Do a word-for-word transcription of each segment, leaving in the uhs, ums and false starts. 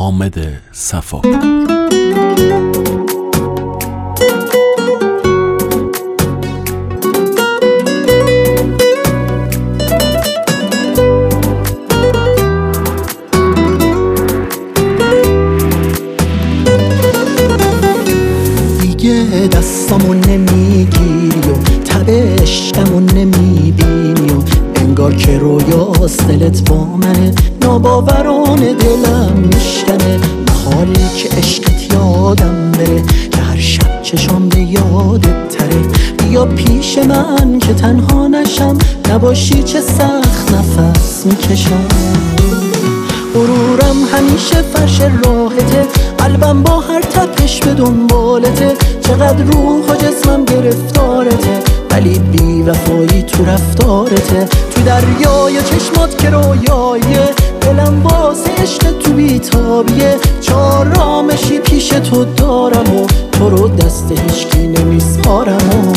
حامد صفا. دیگه دستامون نمیگیری و تب عشقمون نمیبینی و انگار که رویاست دلت با منه، ناباورانه دلم میشکنه. حالی که عشقت یادم بره که هر شب چشام به یادت تره. بیا پیش من که تنها نشم، نباشی چه سخت نفس میکشم. غرورم همیشه فرش راحته، قلبم با هر تپش به دنبالته. چقدر روح و جسمم گرفتارته، ولی بی وفایی تو رفتارته. تو دریای چشمات که رویاییه، دلم واسه عشق تو بیتابیه. چهار رامشی پیش تو دارم و تو رو دست هیچکی نمیسپارم.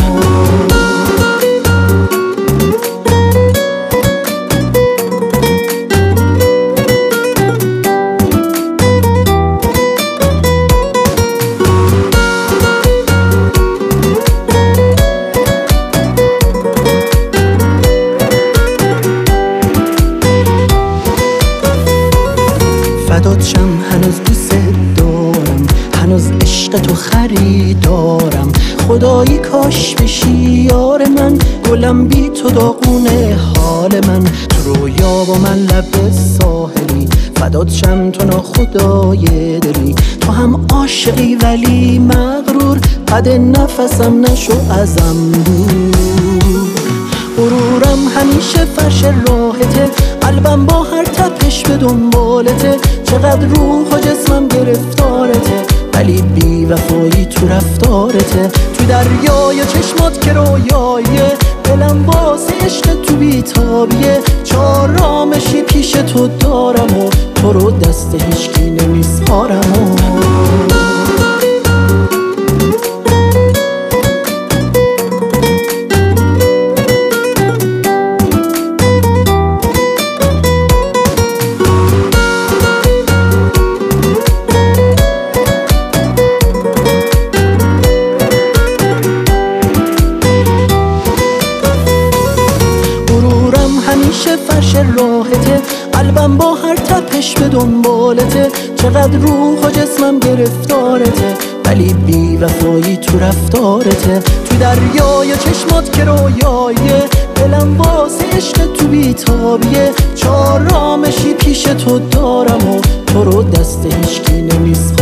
فدات شم، هنوز دوست دارم، هنوز عشق تو خریدارم. خدایی کاش بشی یار من، گلم بی تو داغونه حال من. تو رویا با من لب ساحلی، فدات شم تو ناخدای دلی. تو هم عاشقی ولی مغرور، قد نفسم نشو ازم دور. غرورم همیشه فرش راحته، قلبم با هر تپش به دنبالته. چقدر روح و جسمم گرفتارته، ولی بی وفایی تو رفتارته. تو دریای چشمات که رویاییه، دلم واسه عشق تو بیتابیه. چهار رامشی پیش تو دارم و تو رو دست هیچکی نمیسپارم. همیشه فرش راحته، قلبم با هر تپش به دنبالته. چقدر روح و جسمم گرفتارته، ولی بی وفایی تو رفتارته. تو دریای چشمات که رویاییه، دلم واسه عشق تو بیتابیه. چهار رامشی پیش تو دارم و تو رو دست هیچکی نمیسپارم.